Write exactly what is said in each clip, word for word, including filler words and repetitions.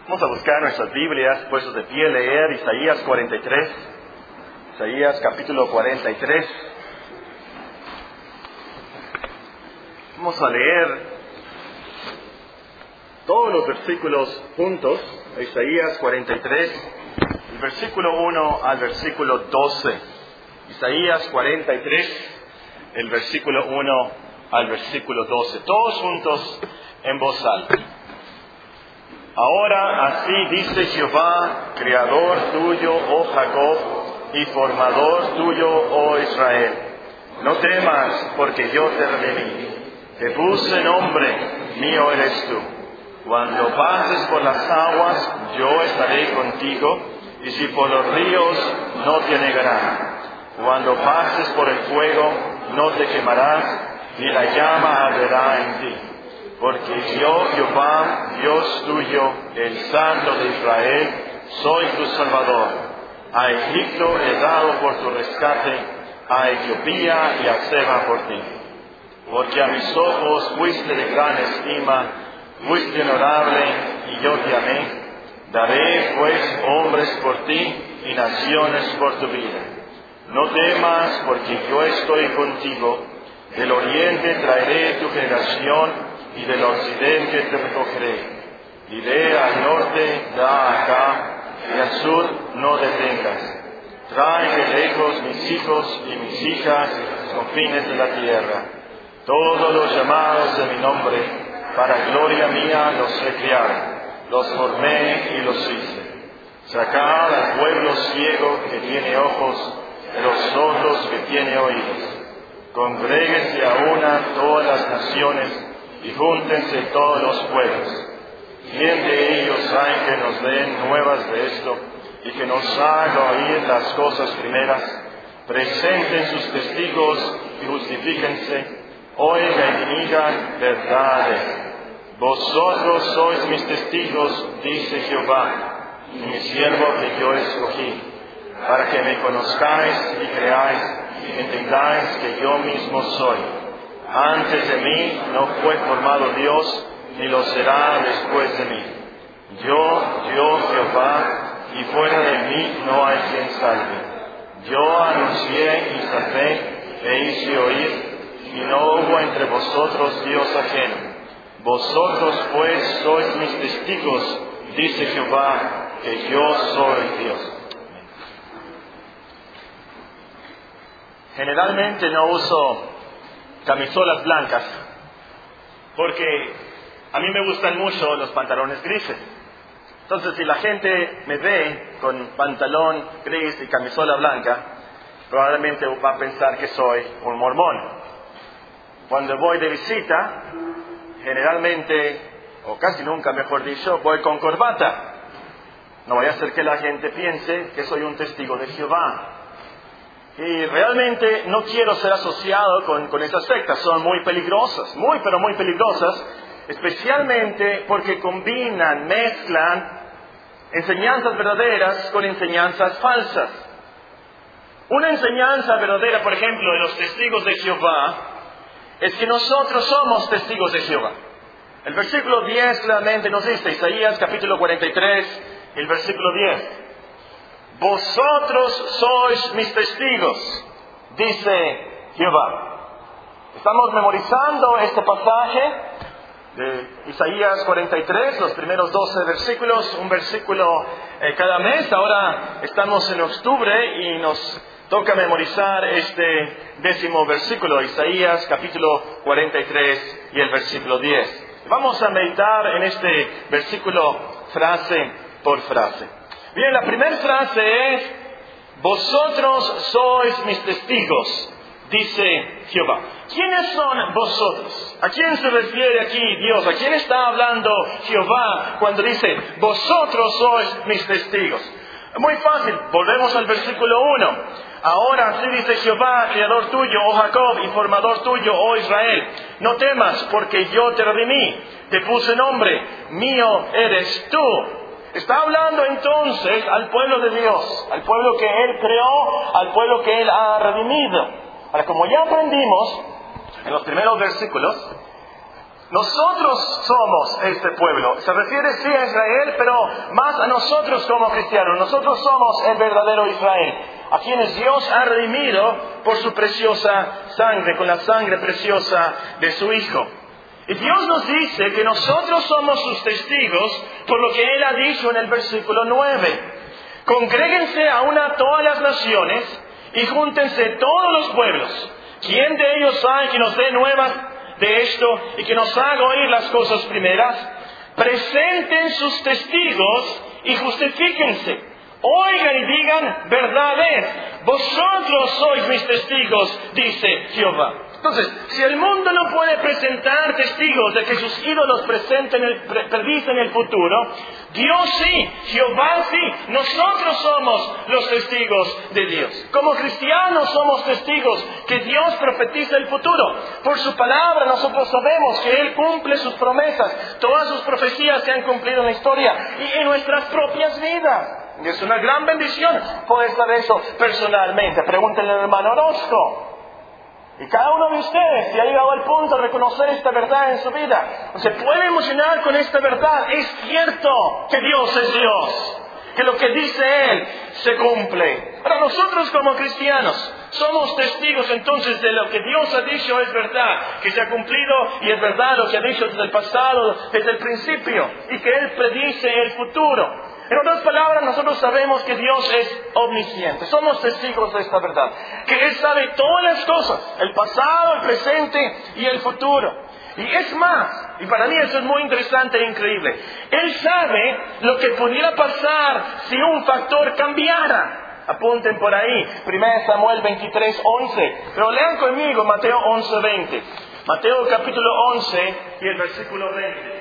Vamos a buscar nuestras Biblias, puestos de pie, leer Isaías cuarenta y tres. Isaías capítulo cuarenta y tres. Vamos a leer todos los versículos juntos. Isaías cuarenta y tres, el versículo uno al versículo doce. Isaías cuarenta y tres, el versículo uno al versículo doce. Todos juntos en voz alta. Ahora así dice Jehová, creador tuyo, oh Jacob, y formador tuyo, oh Israel. No temas, porque yo te redimí. Te puse nombre, mío eres tú. Cuando pases por las aguas, yo estaré contigo, y si por los ríos, no te anegarán. Cuando pases por el fuego, no te quemarás, ni la llama arderá en ti. Porque yo, Jehová, Dios tuyo, el Santo de Israel, soy tu Salvador. A Egipto he dado por tu rescate, a Etiopía y a Seba por ti. Porque a mis ojos fuiste de gran estima, fuiste honorable, y yo te amé. Daré pues hombres por ti y naciones por tu vida. No temas, porque yo estoy contigo. Del oriente traeré tu generación, y del occidente te recogeré. Diré al norte, da acá, y al sur, no detengas. Trae de lejos mis hijos y mis hijas, con fines de la tierra. Todos los llamados de mi nombre, para gloria mía los recrearon. Los formé y los hice. Sacad al pueblo ciego que tiene ojos, de los sordos que tiene oídos. Congréguense a una todas las naciones, y júntense todos los pueblos. ¿Quién de ellos hay que nos den nuevas de esto, y que nos haga oír las cosas primeras? Presenten sus testigos y justifíquense. Oigan y digan verdades. Vosotros sois mis testigos, dice Jehová, y mi siervo que yo escogí, para que me conozcáis y creáis, y entendáis que yo mismo soy. Antes de mí no fue formado Dios, ni lo será después de mí. Yo, yo Jehová, y fuera de mí no hay quien salve. Yo anuncié y salvé, e hice oír, y no hubo entre vosotros Dios ajeno. Vosotros pues sois mis testigos, dice Jehová, que yo soy Dios. Generalmente no uso camisolas blancas, porque a mí me gustan mucho los pantalones grises. Entonces, si la gente me ve con pantalón gris y camisola blanca, probablemente va a pensar que soy un mormón. Cuando voy de visita, generalmente, o casi nunca mejor dicho, voy con corbata. No vaya a ser que la gente piense que soy un testigo de Jehová. Y realmente no quiero ser asociado con, con esas sectas. Son muy peligrosas, muy pero muy peligrosas, especialmente porque combinan, mezclan enseñanzas verdaderas con enseñanzas falsas. Una enseñanza verdadera, por ejemplo, de los testigos de Jehová, es que nosotros somos testigos de Jehová. El versículo diez claramente nos dice, Isaías capítulo cuarenta y tres, el versículo diez. Vosotros sois mis testigos, dice Jehová. Estamos memorizando este pasaje de Isaías cuarenta y tres, los primeros doce versículos, un versículo eh, cada mes. Ahora estamos en octubre y nos toca memorizar este décimo versículo, Isaías capítulo cuarenta y tres y el versículo diez. Vamos a meditar en este versículo frase por frase. Bien, la primera frase es, vosotros sois mis testigos, dice Jehová. ¿Quiénes son vosotros? ¿A quién se refiere aquí Dios? ¿A quién está hablando Jehová cuando dice, vosotros sois mis testigos? Muy fácil, volvemos al versículo uno. Ahora así dice Jehová, creador tuyo, oh Jacob, y formador tuyo, oh Israel. No temas, porque yo te redimí, te puse nombre, mío eres tú. Está hablando entonces al pueblo de Dios, al pueblo que Él creó, al pueblo que Él ha redimido. Ahora, como ya aprendimos en los primeros versículos, Nosotros somos este pueblo. Se refiere sí a Israel, pero más a nosotros como cristianos. Nosotros somos el verdadero Israel, a quienes Dios ha redimido por su preciosa sangre, con la sangre preciosa de su Hijo. Y Dios nos dice que nosotros somos sus testigos por lo que Él ha dicho en el versículo nueve. Congréguense a una todas las naciones y júntense todos los pueblos. ¿Quién de ellos hay que nos dé nuevas de esto y que nos haga oír las cosas primeras? Presenten sus testigos y justifíquense. Oigan y digan, verdad es, vosotros sois mis testigos, dice Jehová. Entonces, si el mundo no puede presentar testigos de que sus ídolos presenten el, pre, predicen el futuro, Dios sí, Jehová sí, nosotros somos los testigos de Dios. Como cristianos somos testigos que Dios profetiza el futuro. Por su palabra nosotros sabemos que Él cumple sus promesas. Todas sus profecías se han cumplido en la historia y en nuestras propias vidas. Y es una gran bendición poder saber eso personalmente. Pregúntenle al hermano Orozco. Y cada uno de ustedes que ha llegado al punto de reconocer esta verdad en su vida, se puede emocionar con esta verdad. Es cierto que Dios es Dios, que lo que dice Él se cumple. Para nosotros como cristianos somos testigos entonces de lo que Dios ha dicho es verdad, que se ha cumplido y es verdad lo que ha dicho desde el pasado, desde el principio, y que Él predice el futuro. En otras palabras, nosotros sabemos que Dios es omnisciente. Somos testigos de esta verdad. Que Él sabe todas las cosas. El pasado, el presente y el futuro. Y es más, y para mí eso es muy interesante e increíble. Él sabe lo que pudiera pasar si un factor cambiara. Apunten por ahí. primera Samuel veintitrés, once. Pero lean conmigo Mateo once, veinte. Mateo capítulo once y el versículo veinte.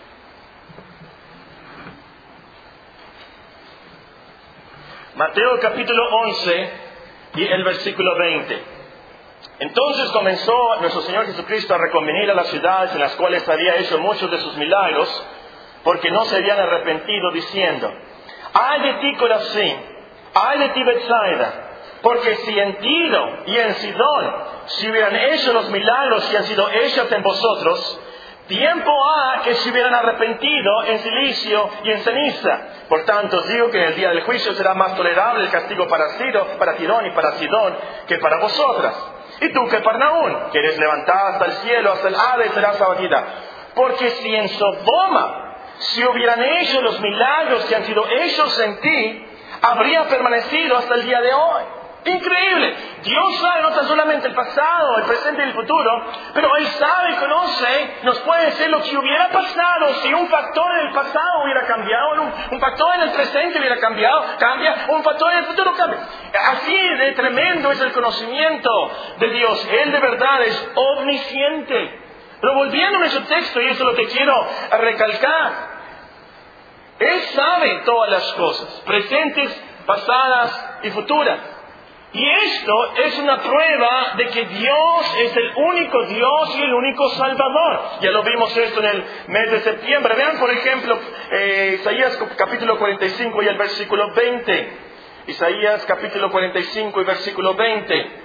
Mateo capítulo once y el versículo veinte. Entonces comenzó nuestro Señor Jesucristo a reconvenir a las ciudades en las cuales había hecho muchos de sus milagros, porque no se habían arrepentido, diciendo: ¡ay de ti, Corazín! ¡Ay de ti, Betsaida! Porque si en Tiro y en Sidón se hubieran hecho los milagros que han sido hechos en vosotros, tiempo ha que se hubieran arrepentido en silicio y en ceniza. Por tanto os digo que en el día del juicio será más tolerable el castigo para Tiro, para Tirón y para Sidón que para vosotras. Y tú, Capernaum, que eres levantada hasta el cielo, hasta el Hades serás abatida. Porque si en Sodoma se hubieran hecho los milagros que han sido hechos en ti, habría permanecido hasta el día de hoy. Increíble. Dios sabe no tan solamente el pasado, el presente y el futuro, pero Él sabe y conoce, nos puede decir lo que hubiera pasado si un factor en el pasado hubiera cambiado, un, un factor en el presente hubiera cambiado, cambia, un factor en el futuro cambia. Así de tremendo es el conocimiento de Dios. Él de verdad es omnisciente. Pero volviendo a nuestro texto, y eso es lo que quiero recalcar, Él sabe todas las cosas, presentes, pasadas y futuras. Y esto es una prueba de que Dios es el único Dios y el único Salvador. Ya lo vimos esto en el mes de septiembre. Vean, por ejemplo, eh, Isaías capítulo cuarenta y cinco y el versículo veinte. Isaías capítulo cuarenta y cinco y versículo veinte.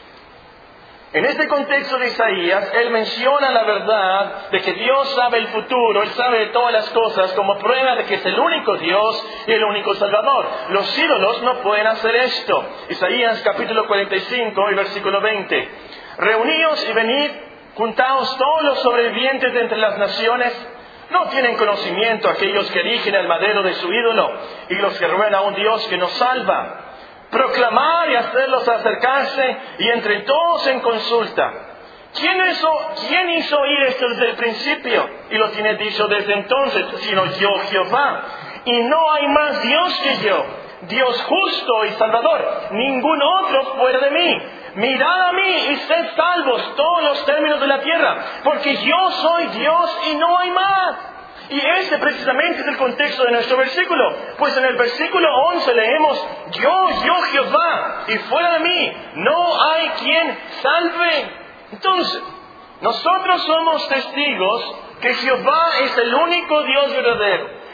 En este contexto de Isaías, él menciona la verdad de que Dios sabe el futuro, Él sabe de todas las cosas, como prueba de que es el único Dios y el único Salvador. Los ídolos no pueden hacer esto. Isaías capítulo cuarenta y cinco y versículo veinte. Reuníos y venid, juntaos todos los sobrevivientes de entre las naciones. ¿No tienen conocimiento aquellos que erigen el madero de su ídolo y los que ruegan a un Dios que nos salva? Proclamar y hacerlos acercarse y entre todos en consulta. ¿Quién hizo, ¿Quién hizo oír esto desde el principio? Y lo tiene dicho desde entonces, sino yo, Jehová. Y no hay más Dios que yo, Dios justo y salvador, ningún otro fuera de mí. Mirad a mí y sed salvos todos los términos de la tierra, porque yo soy Dios y no hay más. Y este precisamente es el contexto de nuestro versículo. Pues en el versículo once leemos: Yo, yo Jehová, y fuera de mí no hay quien salve. Entonces, nosotros somos testigos que Jehová es el único Dios verdadero.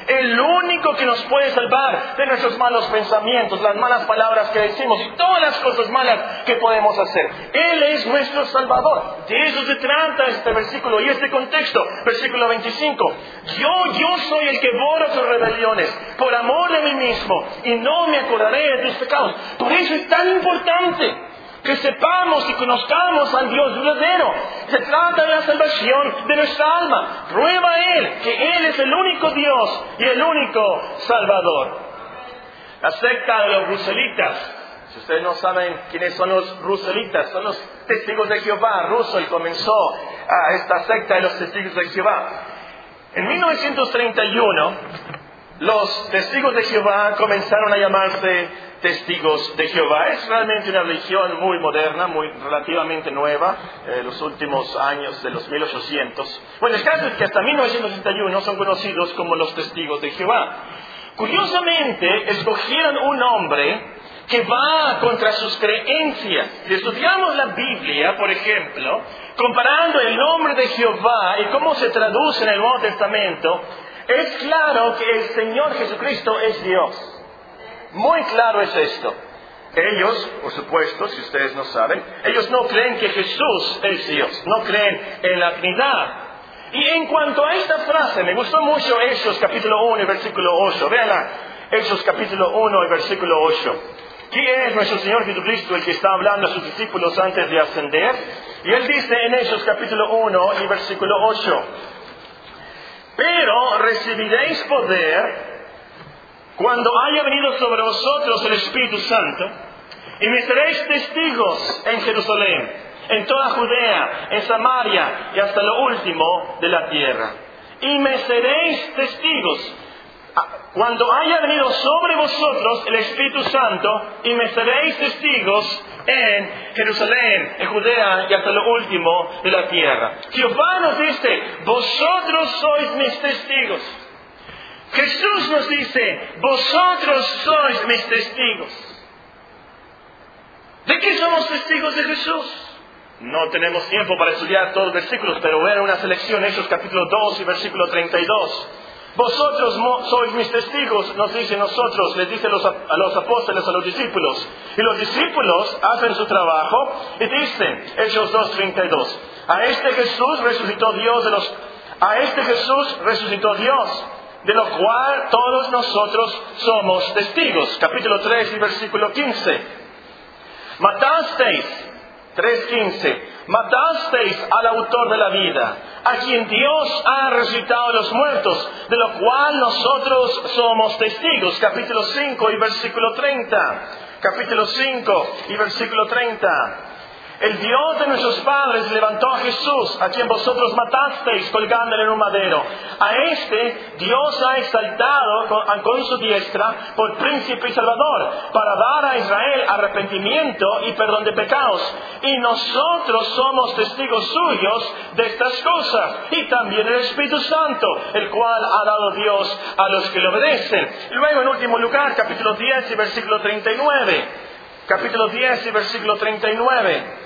El único que nos puede salvar de nuestros malos pensamientos, las malas palabras que decimos y todas las cosas malas que podemos hacer. Él es nuestro Salvador. De eso se trata este versículo y este contexto. Versículo veinticinco. Yo, yo soy el que borra tus rebeliones por amor de mí mismo y no me acordaré de tus pecados. Por eso es tan importante que sepamos y conozcamos al Dios verdadero. Se trata de la salvación de nuestra alma. Prueba a Él que Él es el único Dios y el único Salvador. La secta de los ruselitas. Si ustedes no saben quiénes son los ruselitas, son los testigos de Jehová. Russell comenzó a esta secta de los testigos de Jehová. En mil novecientos treinta y uno, los testigos de Jehová comenzaron a llamarse testigos de Jehová. Es realmente una religión muy moderna, muy relativamente nueva, eh, los últimos años de los mil ochocientos. Bueno, el caso es que hasta mil novecientos treinta y uno son conocidos como los testigos de Jehová. Curiosamente, escogieron un nombre que va contra sus creencias. Si estudiamos la Biblia, por ejemplo, comparando el nombre de Jehová y cómo se traduce en el Nuevo Testamento, es claro que el Señor Jesucristo es Dios. Muy claro es esto. Ellos, por supuesto, si ustedes no saben, ellos no creen que Jesús es Dios, no creen en la Trinidad. Y en cuanto a esta frase, me gustó mucho Hechos capítulo uno y versículo ocho. Véanla, Hechos capítulo uno y versículo ocho. ¿Quién es nuestro Señor Jesucristo, el que está hablando a sus discípulos antes de ascender? Y Él dice en Hechos capítulo uno y versículo ocho. Pero recibiréis poder cuando haya venido sobre vosotros el Espíritu Santo, y me seréis testigos en Jerusalén, en toda Judea, en Samaria y hasta lo último de la tierra. Y me seréis testigos cuando haya venido sobre vosotros el Espíritu Santo, y me seréis testigos en Jerusalén, en Judea y hasta lo último de la tierra. Jehová nos dice, vosotros sois mis testigos. Jesús nos dice, vosotros sois mis testigos. ¿De qué somos testigos de Jesús? No tenemos tiempo para estudiar todos los versículos, pero vean una selección, Hechos capítulo dos y versículo treinta y dos. Vosotros sois mis testigos, nos dice nosotros, les dice los, a los apóstoles, a los discípulos. Y los discípulos hacen su trabajo y dicen, Hechos dos treinta y dos, a este Jesús resucitó Dios de los, a este Jesús resucitó Dios, de lo cual todos nosotros somos testigos. Capítulo tres y versículo quince. Matasteis, tres quince, matasteis al autor de la vida, a quien Dios ha resucitado de los muertos, de lo cual nosotros somos testigos. Capítulo cinco y versículo treinta. Capítulo cinco y versículo treinta. El Dios de nuestros padres levantó a Jesús, a quien vosotros matasteis colgándole en un madero. A este Dios ha exaltado con, con su diestra por príncipe y salvador, para dar a Israel arrepentimiento y perdón de pecados. Y nosotros somos testigos suyos de estas cosas. Y también el Espíritu Santo, el cual ha dado Dios a los que le obedecen. Y luego, en último lugar, capítulo diez y versículo treinta y nueve. Capítulo diez y versículo treinta y nueve.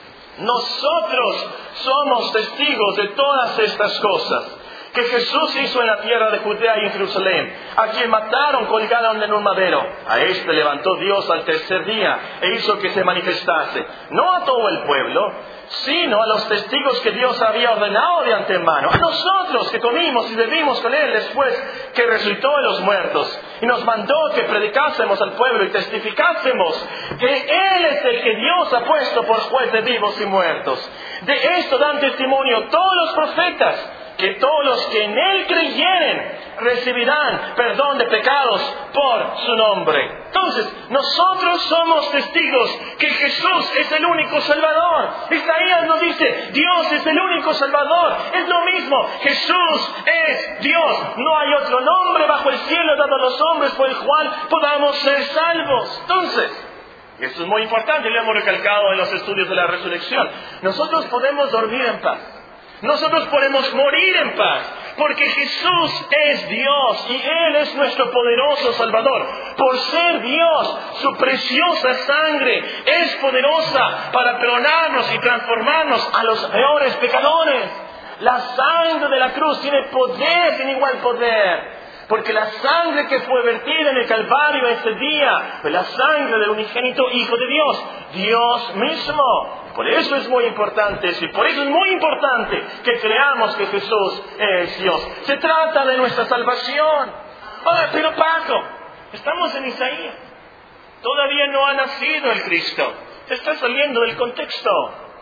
Nosotros somos testigos de todas estas cosas que Jesús hizo en la tierra de Judea y en Jerusalén, a quien mataron colgaron en un madero. A este levantó Dios al tercer día e hizo que se manifestase, no a todo el pueblo, sino a los testigos que Dios había ordenado de antemano, a nosotros que comimos y bebimos con Él después que resucitó de los muertos, y nos mandó que predicásemos al pueblo y testificásemos que Él es el que Dios ha puesto por juez de vivos y muertos. De esto dan testimonio todos los profetas, que todos los que en Él creyeren recibirán perdón de pecados por su nombre. Entonces, nosotros somos testigos que Jesús es el único Salvador. Isaías nos dice, Dios es el único Salvador. Es lo mismo, Jesús es Dios. No hay otro nombre bajo el cielo dado a los hombres por el cual podamos ser salvos. Entonces, y esto es muy importante, lo hemos recalcado en los estudios de la resurrección, nosotros podemos dormir en paz. Nosotros podemos morir en paz, porque Jesús es Dios y Él es nuestro poderoso Salvador. Por ser Dios, su preciosa sangre es poderosa para perdonarnos y transformarnos a los peores pecadores. La sangre de la cruz tiene poder sin igual poder Porque la sangre que fue vertida en el Calvario ese día fue la sangre del unigénito Hijo de Dios, Dios mismo. Por eso es muy importante eso, y por eso es muy importante que creamos que Jesús es Dios. Se trata de nuestra salvación. Oh, pero Paco, estamos en Isaías. Todavía no ha nacido el Cristo. Se está saliendo del contexto.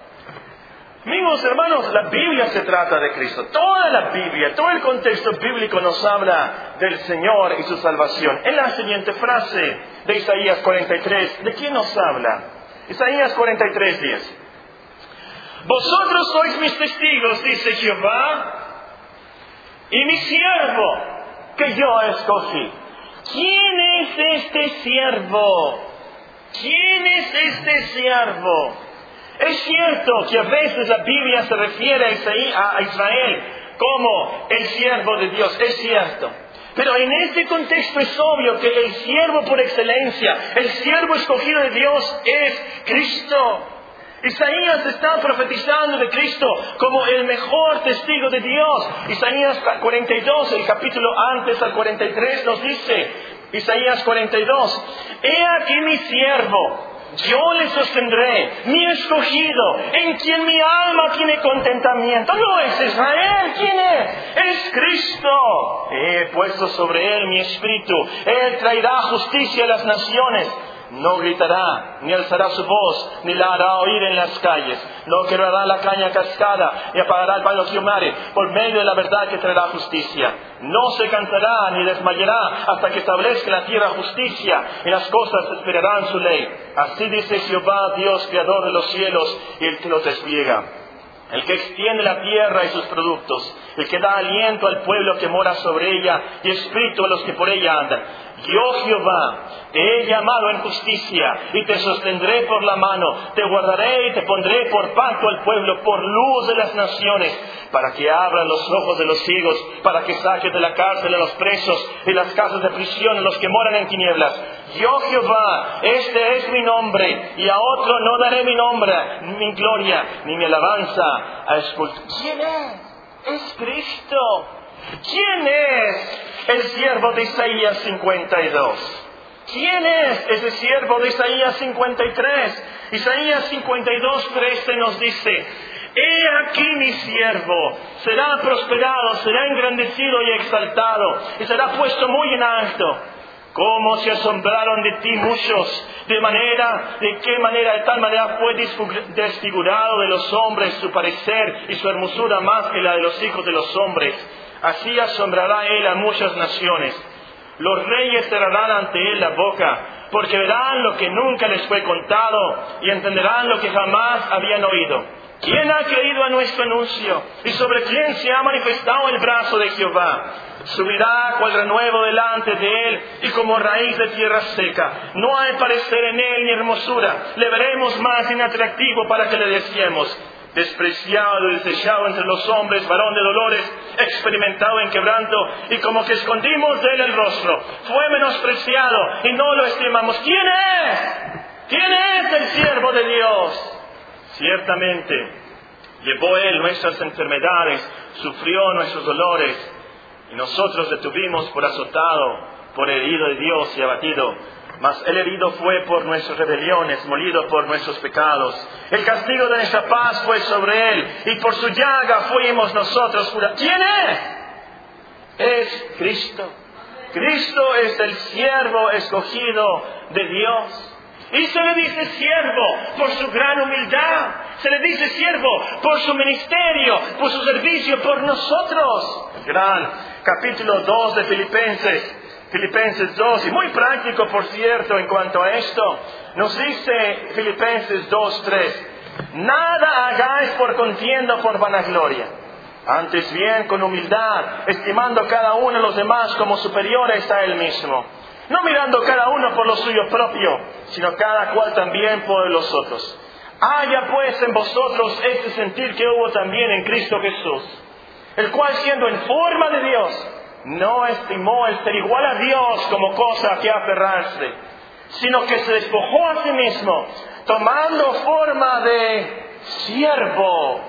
Amigos, hermanos, la Biblia se trata de Cristo. Toda la Biblia, todo el contexto bíblico nos habla del Señor y su salvación. En la siguiente frase de Isaías cuarenta y tres, ¿de quién nos habla? Isaías cuarenta y tres, diez. Vosotros sois mis testigos, dice Jehová, y mi siervo que yo escogí. ¿Quién es este siervo? ¿Quién es este siervo? Es cierto que a veces la Biblia se refiere a Israel como el siervo de Dios, es cierto. Pero en este contexto es obvio que el siervo por excelencia, el siervo escogido de Dios es Cristo. Isaías está profetizando de Cristo como el mejor testigo de Dios. Isaías cuarenta y dos, el capítulo antes al cuarenta y tres nos dice, Isaías cuarenta y dos, he aquí mi siervo, yo le sostendré, mi escogido, en quien mi alma tiene contentamiento. No es Israel, ¿quién es? Es Cristo. He puesto sobre él mi espíritu, él traerá justicia a las naciones. No gritará, ni alzará su voz, ni la hará oír en las calles. No quebrará la caña cascada, ni apagará el palo que humare, por medio de la verdad que traerá justicia. No se cansará, ni desmayará, hasta que establezca la tierra justicia, y las cosas esperarán su ley. Así dice Jehová, Dios, creador de los cielos, y el que los despliega. El que extiende la tierra y sus productos, el que da aliento al pueblo que mora sobre ella, y espíritu a los que por ella andan. Yo, Jehová, te he llamado en justicia, y te sostendré por la mano, te guardaré y te pondré por pacto al pueblo, por luz de las naciones, para que abran los ojos de los ciegos, para que saques de la cárcel a los presos, y las casas de prisión a los que moran en tinieblas. Yo, Jehová, este es mi nombre, y a otro no daré mi nombre, ni mi gloria, ni mi alabanza a escultar. ¿Quién es? Es Cristo. ¿Quién es el siervo de Isaías cincuenta y dos? ¿Quién es ese siervo de Isaías cincuenta y tres? Isaías cincuenta y dos, trece nos dice, he aquí mi siervo, será prosperado, será engrandecido y exaltado, y será puesto muy en alto. ¿Cómo se asombraron de ti muchos? De manera, de qué manera, de tal manera fue desfigurado de los hombres su parecer y su hermosura más que la de los hijos de los hombres. Así asombrará él a muchas naciones. Los reyes cerrarán ante él la boca, porque verán lo que nunca les fue contado y entenderán lo que jamás habían oído. ¿Quién ha creído a nuestro anuncio? ¿Y sobre quién se ha manifestado el brazo de Jehová? Subirá cual renuevo delante de él y como raíz de tierra seca. No hay parecer en él ni hermosura. Le veremos más inatractivo para que le deseemos. Despreciado y desechado entre los hombres, varón de dolores, experimentado en quebranto, y como que escondimos de él el rostro. Fue menospreciado y no lo estimamos. ¿Quién es? ¿Quién es el siervo de Dios? Ciertamente, llevó él nuestras enfermedades, sufrió nuestros dolores, y nosotros le tuvimos por azotado, por herido de Dios y abatido. Mas el herido fue por nuestras rebeliones, molido por nuestros pecados. El castigo de nuestra paz fue sobre él, y por su llaga fuimos nosotros curados. ¿Quién es? Es Cristo. Cristo es el siervo escogido de Dios. Y se le dice siervo por su gran humildad. Se le dice siervo por su ministerio, por su servicio por nosotros. Gran capítulo dos de Filipenses. Filipenses dos, y muy práctico por cierto en cuanto a esto. Nos dice Filipenses dos, tres. Nada hagáis por contienda o por vanagloria. Antes bien con humildad, estimando cada uno a los demás como superiores a él mismo. No mirando cada uno por lo suyo propio, sino cada cual también por los otros. Haya pues en vosotros este sentir que hubo también en Cristo Jesús, el cual siendo en forma de Dios, no estimó el ser igual a Dios como cosa a que aferrarse, sino que se despojó a sí mismo, tomando forma de siervo,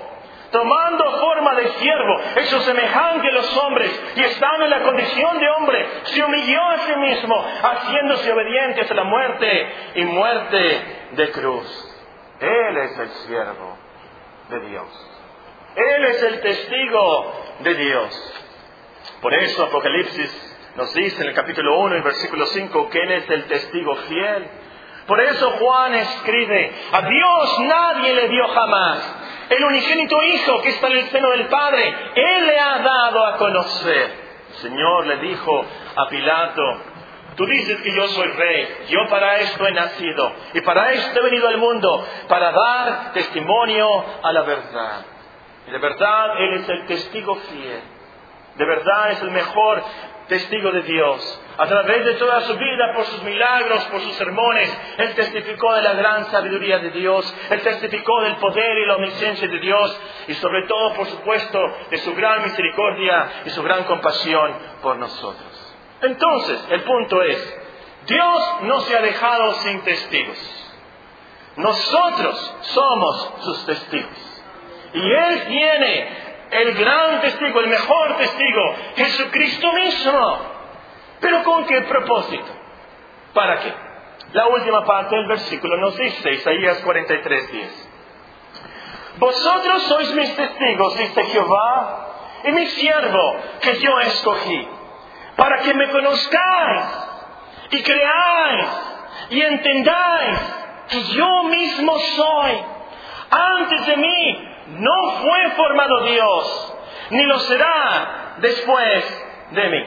tomando forma de siervo, hecho semejante a los hombres, y estando en la condición de hombre, se humilló a sí mismo, haciéndose obediente hasta la muerte y muerte de cruz. Él es el siervo de Dios. Él es el testigo de Dios. Por eso Apocalipsis nos dice en el capítulo uno y versículo cinco que Él es el testigo fiel. Por eso Juan escribe: a Dios nadie le dio jamás. El unigénito Hijo que está en el seno del Padre, Él le ha dado a conocer. El Señor le dijo a Pilato: tú dices que yo soy rey, yo para esto he nacido, y para esto he venido al mundo, para dar testimonio a la verdad. Y de verdad Él es el testigo fiel. De verdad es el mejor testigo de Dios. A través de toda su vida, por sus milagros, por sus sermones, Él testificó de la gran sabiduría de Dios. Él testificó del poder y la omnisciencia de Dios. Y sobre todo, por supuesto, de su gran misericordia y su gran compasión por nosotros. Entonces, el punto es, Dios no se ha dejado sin testigos. Nosotros somos sus testigos. Y Él tiene el gran testigo, el mejor testigo, Jesucristo mismo. ¿Pero con qué propósito? ¿Para qué? La última parte del versículo nos dice, Isaías cuarenta y tres, diez. Vosotros sois mis testigos, dice Jehová, y mi siervo que yo escogí, para que me conozcáis y creáis y entendáis que yo mismo soy. Antes de mí no fue formado Dios, ni lo será después de mí.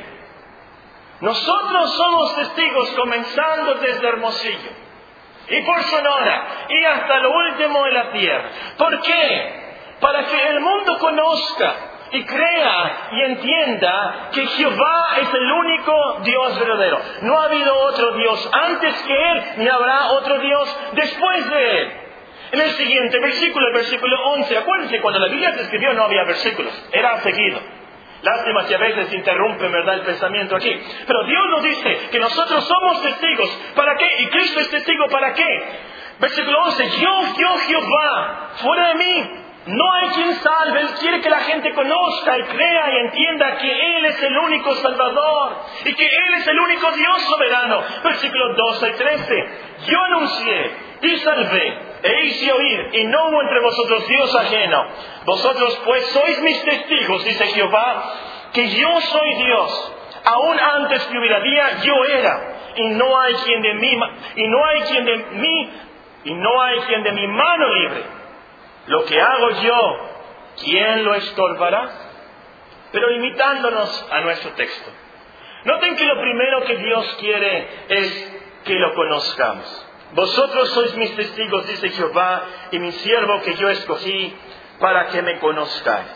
Nosotros somos testigos comenzando desde Hermosillo y por Sonora y hasta lo último de la tierra. ¿Por qué? Para que el mundo conozca y crea y entienda que Jehová es el único Dios verdadero. No ha habido otro Dios antes que Él, ni habrá otro Dios después de Él. En el siguiente versículo, el versículo once, acuérdense, cuando la Biblia se escribió no había versículos, era seguido. Lástima si a veces interrumpe, ¿verdad?, el pensamiento aquí. Pero Dios nos dice que nosotros somos testigos. ¿Para qué? Y Cristo es testigo. ¿Para qué? Versículo once. Yo, yo, Jehová, fuera de mí no hay quien salve. Él quiere que la gente conozca y crea y entienda que Él es el único Salvador y que Él es el único Dios soberano. Versículos doce y trece. Yo anuncié y salvé e hice oír, y no hubo entre vosotros Dios ajeno. Vosotros pues sois mis testigos, dice Jehová, que yo soy Dios. Aún antes que hubiera día, yo era, y no hay quien de mí, y no hay quien de mí, y no hay quien de mi mano libre. Lo que hago yo, ¿quién lo estorbará? Pero limitándonos a nuestro texto. Noten que lo primero que Dios quiere es que lo conozcamos. Vosotros sois mis testigos, dice Jehová, y mi siervo que yo escogí, para que me conozcáis.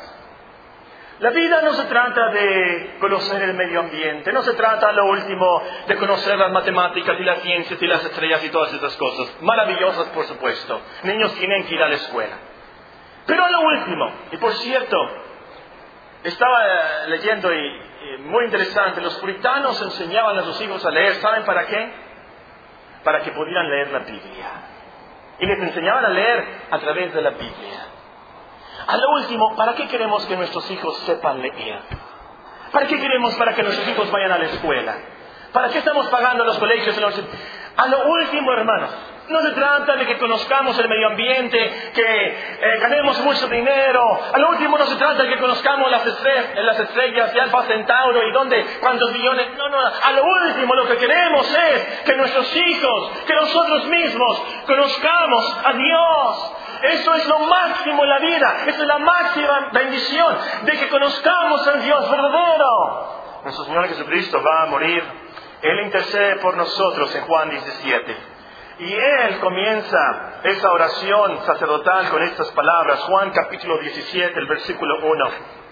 La vida no se trata de conocer el medio ambiente, no se trata, lo último, de conocer las matemáticas y las ciencias y las estrellas y todas esas cosas. Maravillosas, por supuesto. Niños tienen que ir a la escuela. Pero lo último, y por cierto, estaba leyendo y, y muy interesante, los puritanos enseñaban a sus hijos a leer, ¿saben para qué? Para que pudieran leer la Biblia. Y les enseñaban a leer a través de la Biblia. A lo último, ¿para qué queremos que nuestros hijos sepan leer? ¿Para qué queremos para que nuestros hijos vayan a la escuela? ¿Para qué estamos pagando los colegios? A lo último, hermanos, no se trata de que conozcamos el medio ambiente, que eh, ganemos mucho dinero. A lo último no se trata de que conozcamos las estrellas, las estrellas de Alfa Centauro y dónde, cuántos billones. No, no, a lo último lo que queremos es que nuestros hijos, que nosotros mismos conozcamos a Dios. Eso es lo máximo en la vida. Esa es la máxima bendición, de que conozcamos al Dios verdadero. Nuestro Señor Jesucristo va a morir. Él intercede por nosotros en Juan diecisiete. Y Él comienza esa oración sacerdotal con estas palabras. Juan capítulo diecisiete, el versículo uno.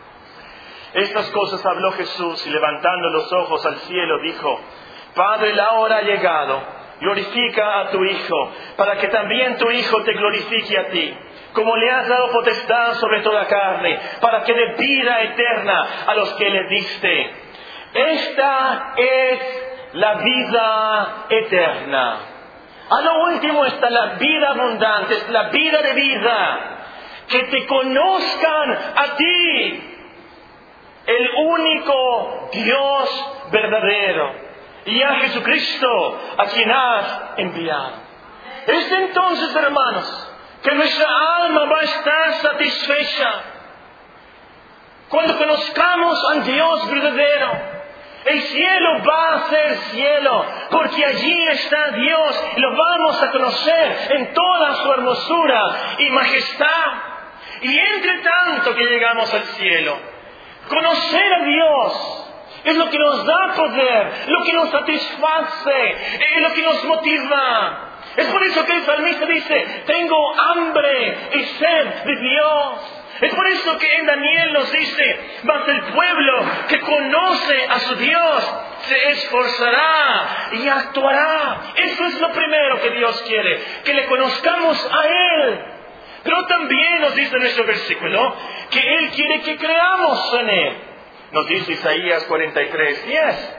Estas cosas habló Jesús y levantando los ojos al cielo dijo: Padre, la hora ha llegado. Glorifica a tu Hijo, para que también tu Hijo te glorifique a ti, como le has dado potestad sobre toda carne, para que dé vida eterna a los que le diste. Esta es la vida eterna. A lo último está la vida abundante, es la vida de vida. que te conozcan a ti, el único Dios verdadero, y a Jesucristo, a quien has enviado. Es entonces, hermanos, que nuestra alma va a estar satisfecha cuando conozcamos a Dios verdadero. El cielo va a ser cielo, porque allí está Dios, y lo vamos a conocer en toda su hermosura y majestad. Y entre tanto que llegamos al cielo, conocer a Dios es lo que nos da poder, lo que nos satisface, es lo que nos motiva. Es por eso que el salmista dice, tengo hambre y sed de Dios. Es por eso que en Daniel nos dice, mas el pueblo que conoce a su Dios se esforzará y actuará. Eso es lo primero que Dios quiere, que le conozcamos a Él. Pero también nos dice nuestro versículo que Él quiere que creamos en Él. Nos dice Isaías cuarenta y tres, diez.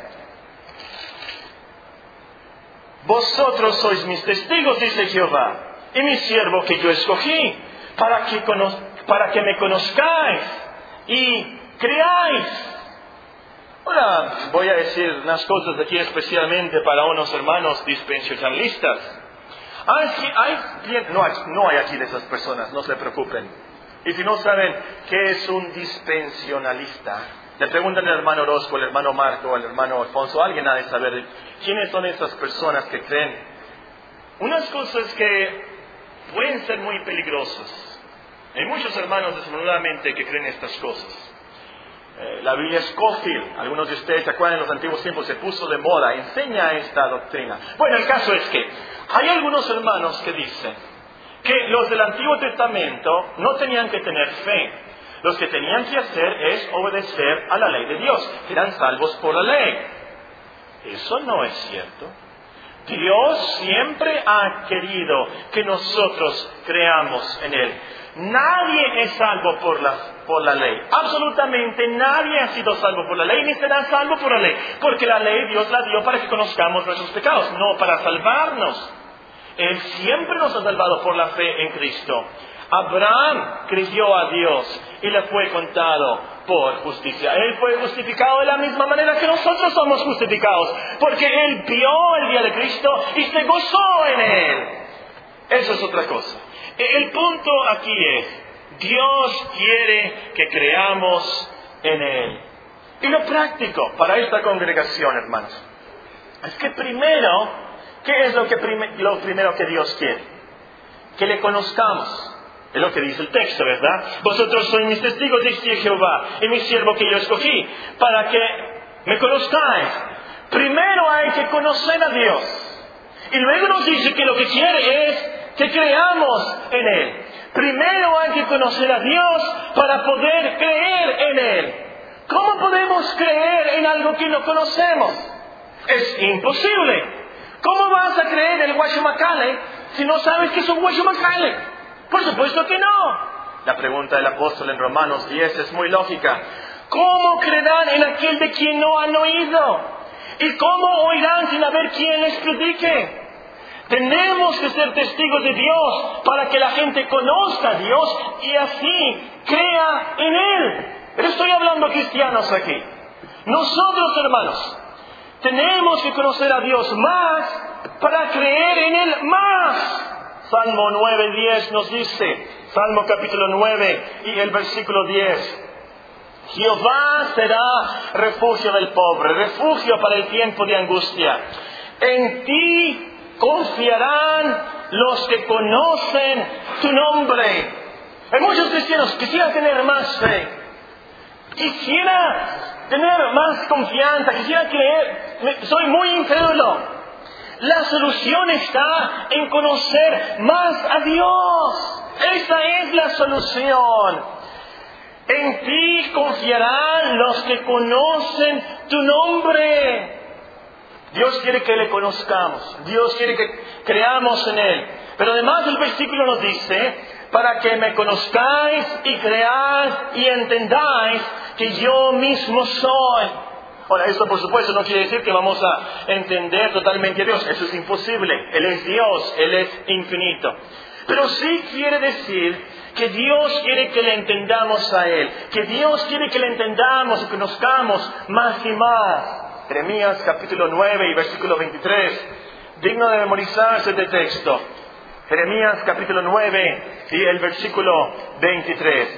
Vosotros sois mis testigos, dice Jehová, y mi siervo que yo escogí, para que, cono- para que me conozcáis y creáis. Ahora voy a decir unas cosas aquí especialmente para unos hermanos dispensacionalistas. Hay, hay, no, hay, no hay aquí de esas personas, no se preocupen. Y si no saben qué es un dispensacionalista, le preguntan al hermano Orozco, al hermano Marco, al hermano Alfonso, alguien ha de saber quiénes son esas personas que creen unas cosas que pueden ser muy peligrosas. Hay muchos hermanos desafortunadamente que creen estas cosas. Eh, la Biblia Scofield, algunos de ustedes se acuerdan, en los antiguos tiempos se puso de moda, enseña esta doctrina. Bueno, el caso es que hay algunos hermanos que dicen que los del Antiguo Testamento no tenían que tener fe. Los que tenían que hacer es obedecer a la ley de Dios, que eran salvos por la ley. Eso no es cierto. Dios siempre ha querido que nosotros creamos en Él. Nadie es salvo por la, por la ley. Absolutamente nadie ha sido salvo por la ley, ni será salvo por la ley. Porque la ley Dios la dio para que conozcamos nuestros pecados, no para salvarnos. Él siempre nos ha salvado por la fe en Cristo. Abraham creyó a Dios y le fue contado por justicia. Él fue justificado de la misma manera que nosotros somos justificados, porque Él vio el día de Cristo y se gozó en Él. Eso es otra cosa. El punto aquí es, Dios quiere que creamos en Él. Y lo práctico para esta congregación, hermanos, es que primero, ¿qué es lo, que prime, lo primero que Dios quiere? Que le conozcamos. Es lo que dice el texto, ¿verdad? Vosotros sois mis testigos, dice Jehová, y mi siervo que yo escogí, para que me conozcáis. Primero hay que conocer a Dios. Y luego nos dice que lo que quiere es que creamos en Él. Primero hay que conocer a Dios para poder creer en Él. ¿Cómo podemos creer en algo que no conocemos? Es imposible. ¿Cómo vas a creer en el Guachumacale si no sabes que es un Guachumacale? Por supuesto que no. La pregunta del apóstol en Romanos diez es muy lógica. ¿Cómo creerán en aquel de quien no han oído? ¿Y cómo oirán sin haber quien les predique? Tenemos que ser testigos de Dios para que la gente conozca a Dios y así crea en Él. Pero estoy hablando a cristianos aquí. Nosotros, hermanos, tenemos que conocer a Dios más para creer en Él más. Salmo nueve, diez nos dice, Salmo capítulo nueve y el versículo diez. Jehová será refugio del pobre, refugio para el tiempo de angustia. En ti confiarán los que conocen tu nombre. Hay muchos cristianos que quisieran tener más fe, quisiera tener más confianza, quisiera creer, soy muy incrédulo. La solución está en conocer más a Dios. Esa es la solución. En ti confiarán los que conocen tu nombre. Dios quiere que le conozcamos. Dios quiere que creamos en Él. Pero además el versículo nos dice, para que me conozcáis y creáis y entendáis que yo mismo soy. Ahora, esto por supuesto no quiere decir que vamos a entender totalmente a Dios. Eso es imposible. Él es Dios, Él es infinito. Pero sí quiere decir que Dios quiere que le entendamos a Él, que Dios quiere que le entendamos y conozcamos más y más. Jeremías capítulo nueve y versículo veintitrés, digno de memorizarse este texto. Jeremías capítulo nueve y el versículo veintitrés.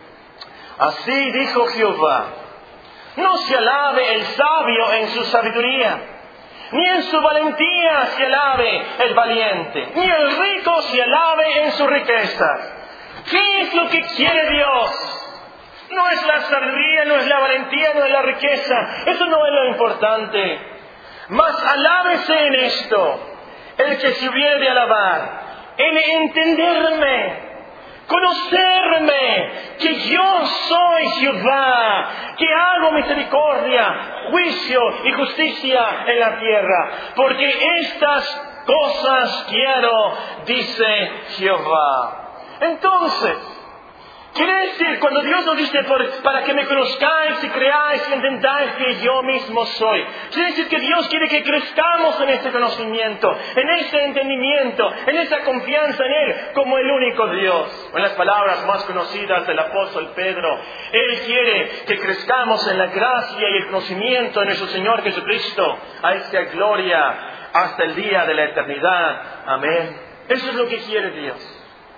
Así dijo Jehová: no se alabe el sabio en su sabiduría, ni en su valentía se alabe el valiente, ni el rico se alabe en sus riquezas. ¿Qué es lo que quiere Dios? No es la sabiduría, no es la valentía, no es la riqueza. Eso no es lo importante. Mas alábese en esto el que se hubiere de alabar, en entenderme, conocerme, que yo soy Jehová, que hago misericordia, juicio y justicia en la tierra, porque estas cosas quiero, dice Jehová. Entonces, quiere decir, cuando Dios nos dice por, para que me conozcáis y creáis y entendáis que yo mismo soy, quiere decir que Dios quiere que crezcamos en este conocimiento, en ese entendimiento, en esa confianza en Él como el único Dios. En las palabras más conocidas del apóstol Pedro, Él quiere que crezcamos en la gracia y el conocimiento de nuestro Señor Jesucristo, a esta gloria hasta el día de la eternidad. Amén. Eso es lo que quiere Dios.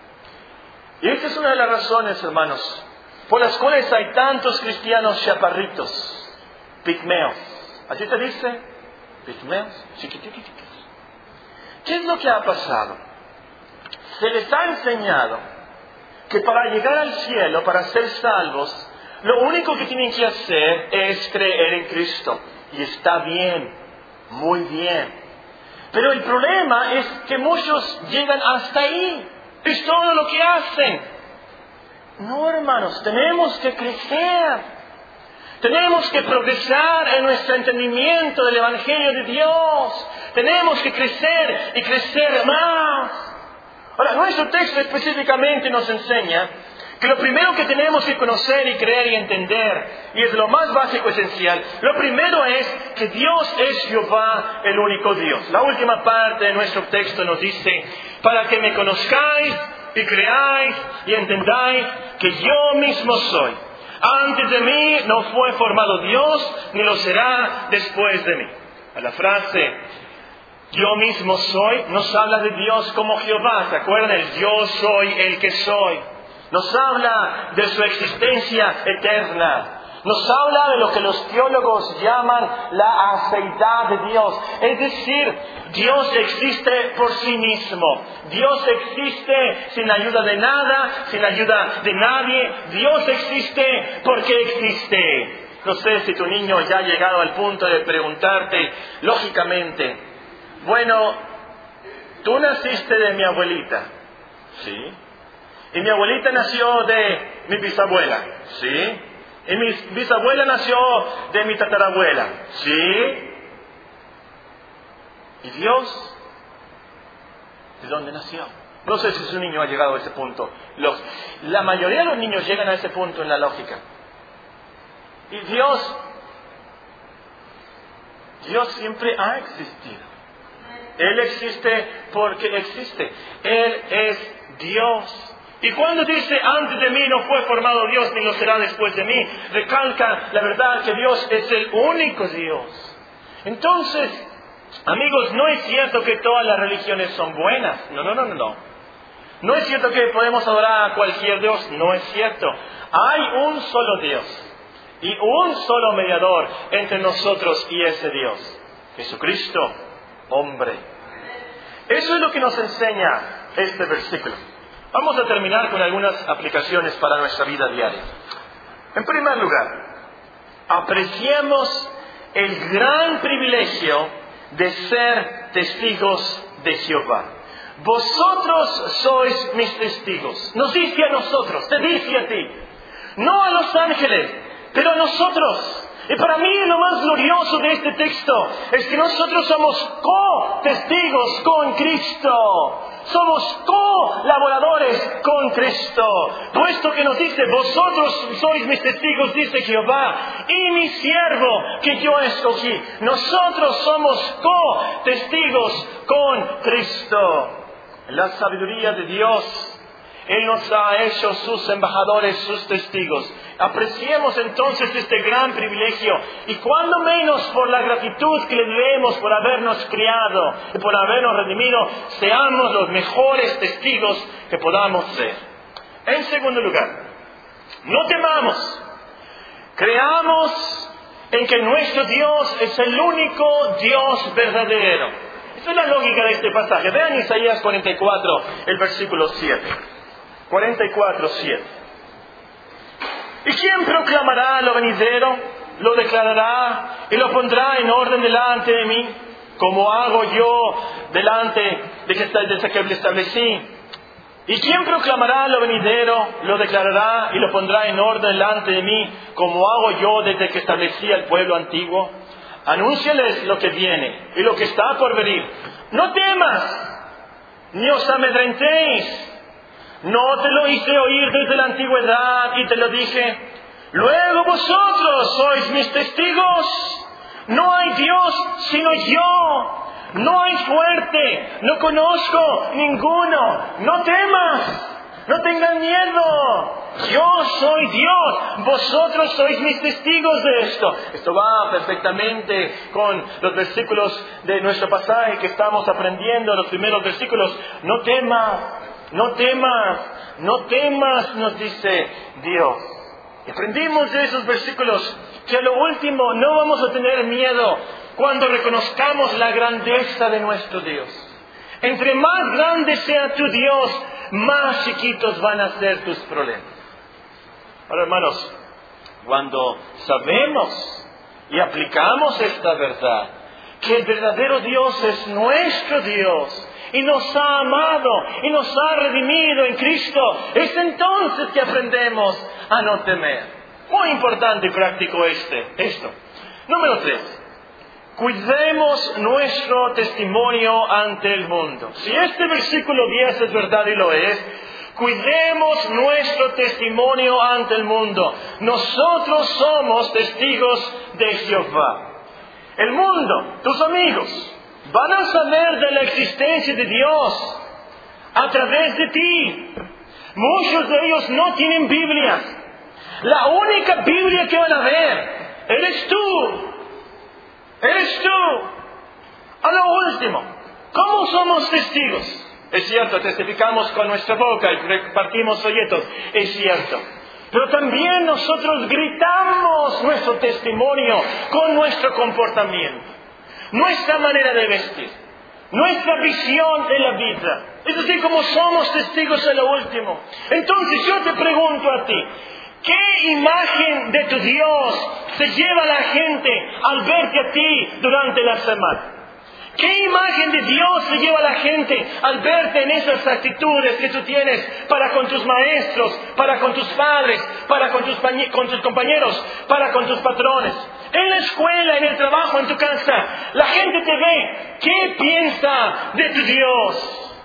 Y esta es una de las razones, hermanos, por las cuales hay tantos cristianos chaparritos, pigmeos. ¿Así se dice? Pigmeos, chiquititos. ¿Qué es lo que ha pasado? Se les ha enseñado que para llegar al cielo, para ser salvos, lo único que tienen que hacer es creer en Cristo. Y está bien, muy bien. Pero el problema es que muchos llegan hasta ahí. Es todo lo que hacen. No, hermanos, tenemos que crecer. Tenemos que progresar en nuestro entendimiento del Evangelio de Dios. Tenemos que crecer y crecer más. Ahora, nuestro texto específicamente nos enseña que lo primero que tenemos que conocer y creer y entender, y es lo más básico esencial, lo primero es que Dios es Jehová, el único Dios. La última parte de nuestro texto nos dice: para que me conozcáis y creáis y entendáis que yo mismo soy. Antes de mí no fue formado Dios, ni lo será después de mí. A la frase yo mismo soy nos habla de Dios como Jehová. ¿Se acuerdan? El yo soy el que soy. Nos habla de su existencia eterna. Nos habla de lo que los teólogos llaman la aceidad de Dios. Es decir, Dios existe por sí mismo. Dios existe sin ayuda de nada, sin ayuda de nadie. Dios existe porque existe. No sé si tu niño ya ha llegado al punto de preguntarte, lógicamente, bueno, tú naciste de mi abuelita, ¿sí? Y mi abuelita nació de mi bisabuela, ¿sí? Y mi bisabuela nació de mi tatarabuela, ¿sí? ¿Y Dios? ¿De dónde nació? No sé si su niño ha llegado a ese punto. Los, la mayoría de los niños llegan a ese punto en la lógica. Y Dios, Dios siempre ha existido. Él existe porque existe. Él es Dios. Y cuando dice, antes de mí no fue formado Dios, ni lo será después de mí, recalca la verdad que Dios es el único Dios. Entonces, amigos, no es cierto que todas las religiones son buenas. No, no, no, no, no. No es cierto que podemos adorar a cualquier Dios. No es cierto. Hay un solo Dios. Y un solo mediador entre nosotros y ese Dios. Jesucristo, hombre. Eso es lo que nos enseña este versículo. Vamos a terminar con algunas aplicaciones para nuestra vida diaria. En primer lugar, apreciemos el gran privilegio de ser testigos de Jehová. Vosotros sois mis testigos. Nos dice a nosotros, te dice a ti, no a los ángeles, pero a nosotros. Y para mí lo más glorioso de este texto es que nosotros somos co-testigos con Cristo. Somos colaboradores con Cristo. Puesto que nos dice, vosotros sois mis testigos, dice Jehová, y mi siervo que yo escogí. Nosotros somos co-testigos con Cristo. En la sabiduría de Dios, Él nos ha hecho sus embajadores, sus testigos. Apreciemos entonces este gran privilegio y cuando menos por la gratitud que le debemos por habernos criado y por habernos redimido, seamos los mejores testigos que podamos ser. En segundo lugar, no temamos. Creamos en que nuestro Dios es el único Dios verdadero. Esa es la lógica de este pasaje. Vean Isaías cuarenta y cuatro, el versículo siete. cuarenta y cuatro, siete. ¿Y quién proclamará lo venidero? Lo declarará y lo pondrá en orden delante de mí, como hago yo delante de que, desde que le establecí. ¿Y quién proclamará lo venidero? Lo declarará y lo pondrá en orden delante de mí, como hago yo desde que establecí al pueblo antiguo. Anúnciales lo que viene y lo que está por venir. No temas, ni os amedrentéis. No te lo hice oír desde la antigüedad y te lo dije. Luego vosotros sois mis testigos. No hay Dios sino yo. No hay fuerte. No conozco ninguno. No temas. No tengan miedo. Yo soy Dios. Vosotros sois mis testigos de esto. Esto va perfectamente con los versículos de nuestro pasaje que estamos aprendiendo, los primeros versículos. No temas. No temas, no temas, nos dice Dios. Y aprendimos de esos versículos que a lo último no vamos a tener miedo cuando reconozcamos la grandeza de nuestro Dios. Entre más grande sea tu Dios, más chiquitos van a ser tus problemas. Ahora, hermanos, cuando sabemos y aplicamos esta verdad, que el verdadero Dios es nuestro Dios, y nos ha amado y nos ha redimido en Cristo, es entonces que aprendemos a no temer. Muy importante y práctico este, esto. Número tres. Cuidemos nuestro testimonio ante el mundo. Si este versículo diez es verdad y lo es, cuidemos nuestro testimonio ante el mundo. Nosotros somos testigos de Jehová. El mundo, tus amigos, van a saber de la existencia de Dios a través de ti. Muchos de ellos no tienen Biblia. La única Biblia que van a ver eres tú. Eres tú. A lo último, ¿cómo somos testigos? Es cierto, testificamos con nuestra boca y repartimos folletos. Es cierto. Pero también nosotros gritamos nuestro testimonio con nuestro comportamiento, nuestra manera de vestir, nuestra visión de la vida. Es decir, como somos testigos de lo último. Entonces yo te pregunto a ti, ¿qué imagen de tu Dios se lleva la gente al verte a ti durante la semana? ¿Qué imagen de Dios se lleva la gente al verte en esas actitudes que tú tienes para con tus maestros, para con tus padres, para con tus, con tus compañeros, para con tus patrones? En la escuela, en el trabajo, en tu casa, la gente te ve. ¿Qué piensa de tu Dios?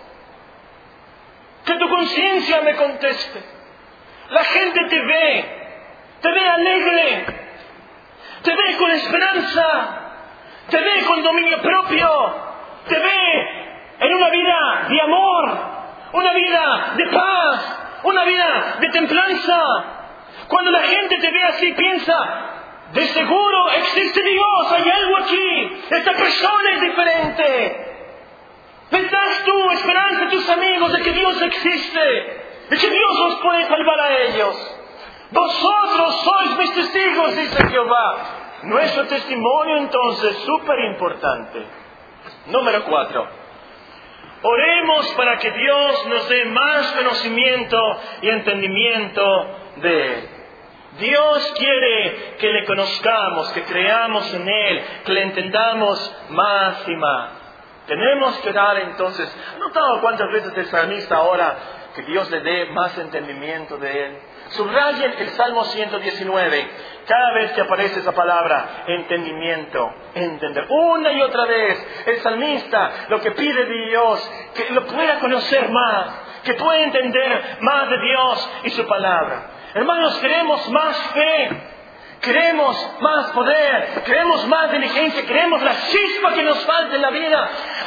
Que tu conciencia me conteste. La gente te ve, te ve alegre, te ve con esperanza, te ve con dominio propio, te ve en una vida de amor, una vida de paz, una vida de templanza. Cuando la gente te ve así, piensa, de seguro existe Dios, hay algo aquí, esta persona es diferente. ¿Pensás tú, esperanza, tus amigos, de que Dios existe? De que Dios os puede salvar a ellos. Vosotros sois mis testigos, dice Jehová. Nuestro testimonio entonces, súper importante. Número cuatro. Oremos para que Dios nos dé más conocimiento y entendimiento de Él. Dios quiere que le conozcamos, que creamos en Él, que le entendamos más y más. Tenemos que orar entonces. ¿Han notado cuántas veces el salmista ora que Dios le dé más entendimiento de Él? Subrayen el Salmo ciento diecinueve. Cada vez que aparece esa palabra, entendimiento, entender. Una y otra vez, el salmista lo que pide de Dios, que lo pueda conocer más, que pueda entender más de Dios y su palabra. Hermanos, queremos más fe, queremos más poder, queremos más diligencia, queremos la chispa que nos falta en la vida.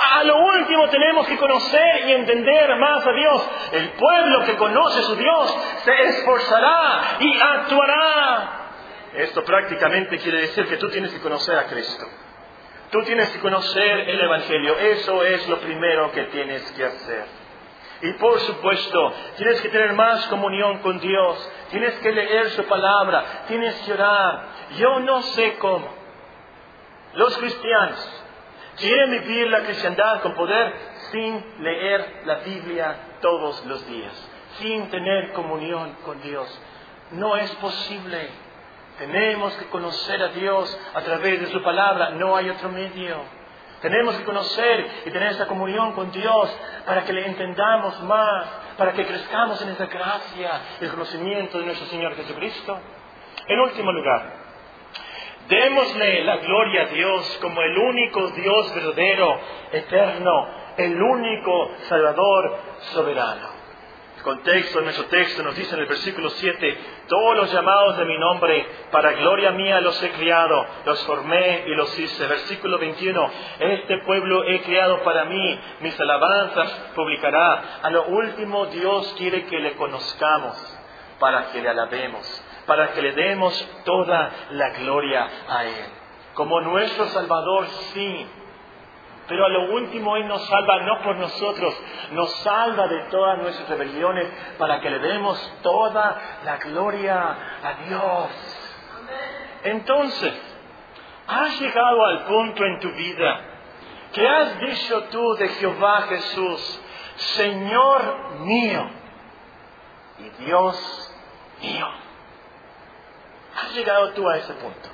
A, a lo último tenemos que conocer y entender más a Dios. El pueblo que conoce a su Dios se esforzará y actuará. Esto prácticamente quiere decir que tú tienes que conocer a Cristo. Tú tienes que conocer el Evangelio. Eso es lo primero que tienes que hacer. Y por supuesto, tienes que tener más comunión con Dios. Tienes que leer su palabra. Tienes que orar. Yo no sé cómo los cristianos quieren vivir la cristiandad con poder sin leer la Biblia todos los días, sin tener comunión con Dios. No es posible. Tenemos que conocer a Dios a través de su palabra. No hay otro medio. Tenemos que conocer y tener esa comunión con Dios para que le entendamos más, para que crezcamos en esa gracia y el conocimiento de nuestro Señor Jesucristo. En último lugar, démosle la gloria a Dios como el único Dios verdadero, eterno, el único Salvador soberano. El contexto de nuestro texto nos dice en el versículo siete: todos los llamados de mi nombre, para gloria mía los he criado, los formé y los hice. Versículo veintiuno: este pueblo he creado para mí, mis alabanzas publicará. A lo último, Dios quiere que le conozcamos para que le alabemos, para que le demos toda la gloria a Él. Como nuestro Salvador, sí. Pero a lo último Él nos salva no por nosotros, nos salva de todas nuestras rebeliones para que le demos toda la gloria a Dios. Entonces, has llegado al punto en tu vida que has dicho tú de Jehová Jesús: Señor mío y Dios mío. ¿Has llegado tú a ese punto?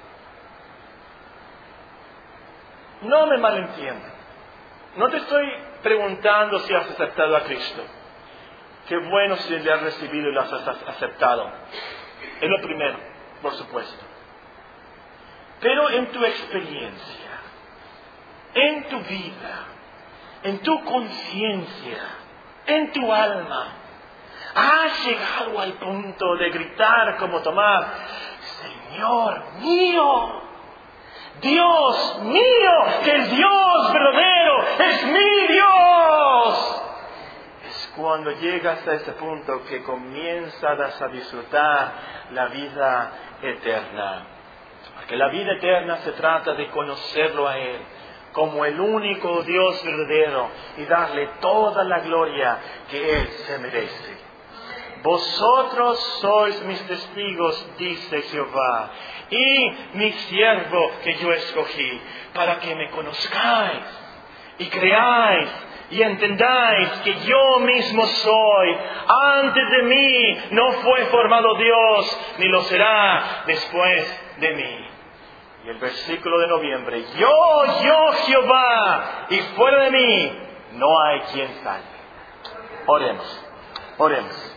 No me malentiendas. No te estoy preguntando si has aceptado a Cristo. Qué bueno si le has recibido y lo has aceptado. Es lo primero, por supuesto. Pero en tu experiencia, en tu vida, en tu conciencia, en tu alma, has llegado al punto de gritar como Tomás: Señor mío, Dios mío, que el Dios verdadero es mi Dios. Es cuando llegas a ese punto que comienzas a disfrutar la vida eterna. Porque la vida eterna se trata de conocerlo a Él como el único Dios verdadero y darle toda la gloria que Él se merece. Vosotros sois mis testigos, dice Jehová, y mi siervo que yo escogí, para que me conozcáis y creáis y entendáis que yo mismo soy. Antes de mí no fue formado Dios, ni lo será después de mí. Y el versículo de noviembre: yo, yo Jehová, y fuera de mí no hay quien salve. Oremos, oremos.